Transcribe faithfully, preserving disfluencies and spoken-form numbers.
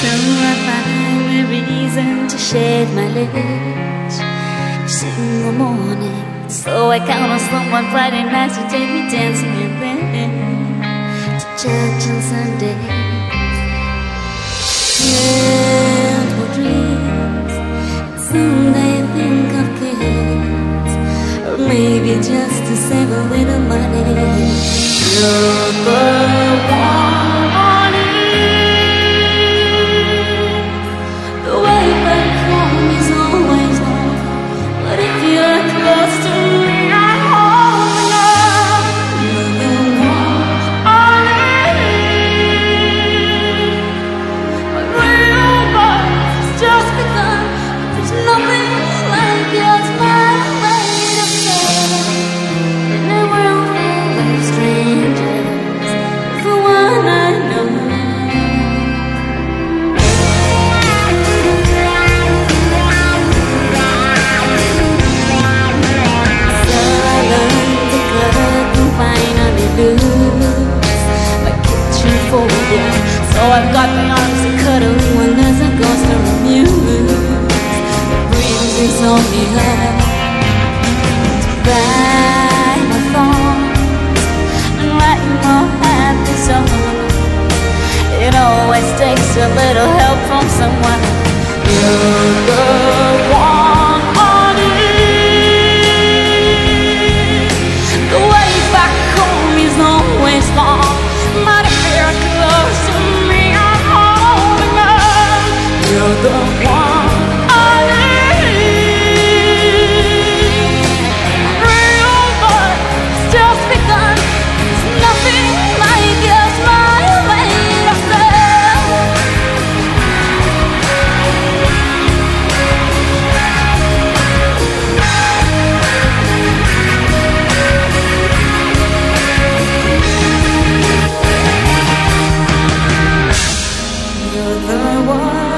So I find a reason to shed my lips single morning. So I count on someone Friday nights to take me dancing and then to church on Sunday. Simple dreams, someday think of kids, or maybe just to save a little money. You're the one on it. The way back home is always home, but if you're close to me, I'm home enough. You're the one on it. My real life has just begun. There's nothing like your smile made of love. In a world full of strangers, it's the one I know. So I learned to cut and finally lose my kitchen phobia. So I've got my arms to cuddle when there's a ghost to amuse. The breeze is on me high to buy my thoughts and write more happy songs. It always takes a little help from someone. You're the one on it. The way back home is always long, but if you're close to me, I'm home enough. You're the one on it. Real life has just begun. There's nothing like your smile made of love. You're the one.